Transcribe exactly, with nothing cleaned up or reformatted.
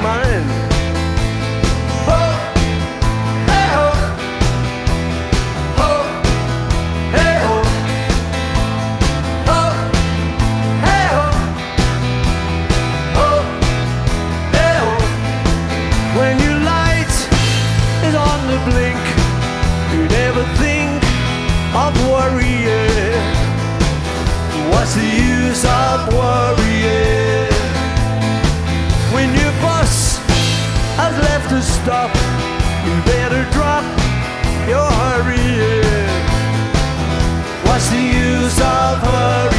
mind. Ho, hey ho, ho, hey ho, ho, hey ho, ho, hey ho. When your light is on the blink, you never think of worrying. What's the use of worrying? When your bus has left a stop, you better drop your hurrying. What's the use of hurrying?